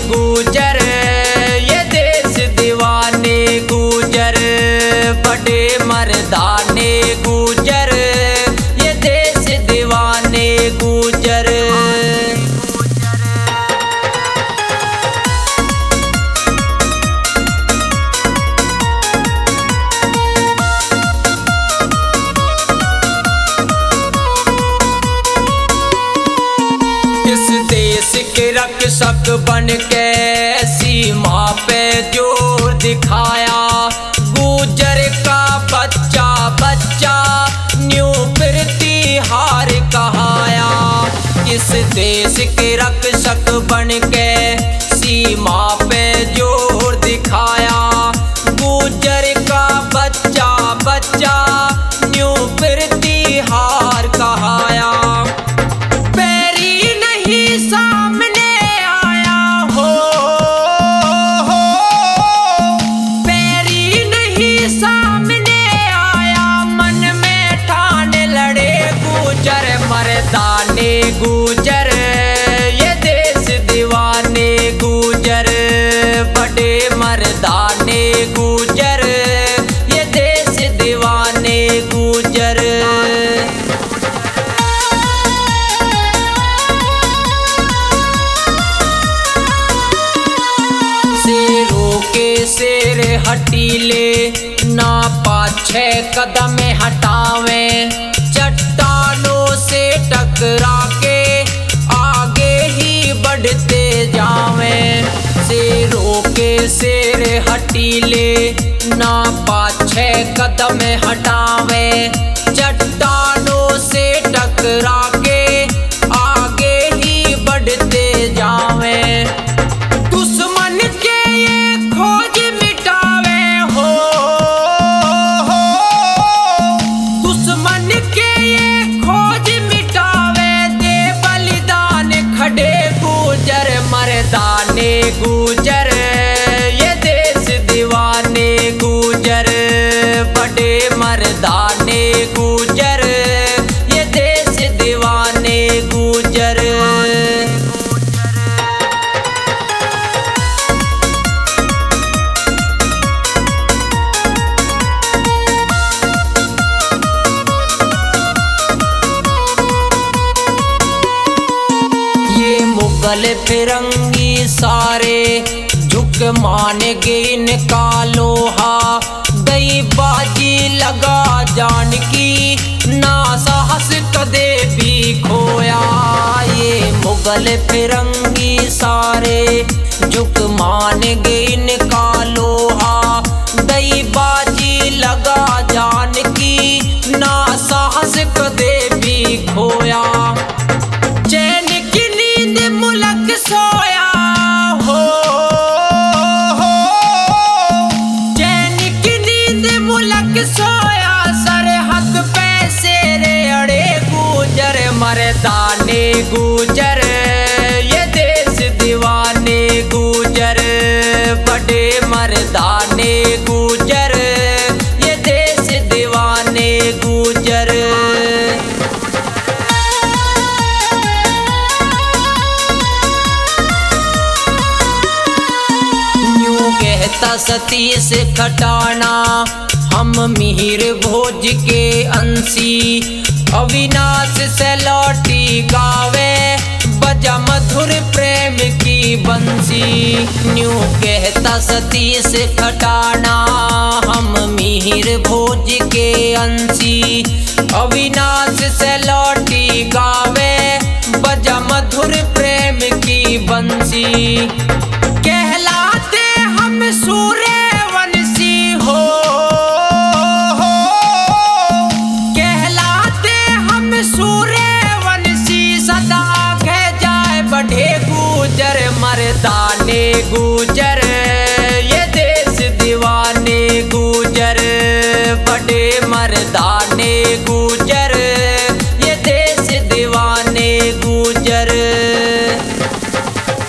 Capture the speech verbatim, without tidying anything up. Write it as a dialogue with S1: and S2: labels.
S1: गुजर, ये देश दीवाने गुजर, बड़े मर्दाने गुजर, ये देश दीवाने गुजर। इस देश के रक्षक बन के सीमा पे जोर दिखाया, गुजर का बच्चा बच्चा न्यू प्रतिहार कहाया। इस देश के रक्षक बन के सीमा पे जोर दिखाया, गुजर का बच्चा बच्चा न्यू प्रतिहार कहाया। सामने आया हो, हो पैरी नहीं सामने आया, मन में ठान लड़े गुजर मर्दाने गुजर, ये देश दीवाने गुजर, बड़े मर्दाने गुजर, ये देश दीवाने गुजर। शेरों के शेर हटीले ना पाछे कदम हटावे, चट्टानों से टकरा के आगे ही बढ़ते जावें। शेरों के शेर हटीले ना पाछे कदम हटावे, चट्टानों से टकरा के आगे ही बढ़ते जावें। दुश्मन के ये खोज मिटावे हो, हो दुश्मन के ये खोज मिटावे, दे बलिदान खड़े गुजर मर्दाने गुजर, ये देश दीवाने गुजर, बड़े मर्दाने गुजर, ये देश दीवाने गुजर। मुगल फिरंगी सारे झुक मान गे इनका लोहा, दई बाजी लगा जान की ना साहस कदे भी खोया। ये मुगल फिरंगी सारे झुक मान गे इनका लोहा, दई बाजी लगा जान की ना साहस कदे भी खोया। चैन की नींद मुलक सोया हो, हो चैन की नींद मुलक सोया, सरहद पे शेरे अड़े गुजर मर्दाने गुजर, ये देश दीवाने गुजर, बड़े मर्दाने गुजर, ये देश दीवाने गुजर। कहता सतीश खटाना हम मिहिर भोज के अंशी, अविनाश से लौटी गावे बजा मधुर प्रेम की बंसी। न्यू कहता सतीश खटाना हम मिहिर भोज के अंशी,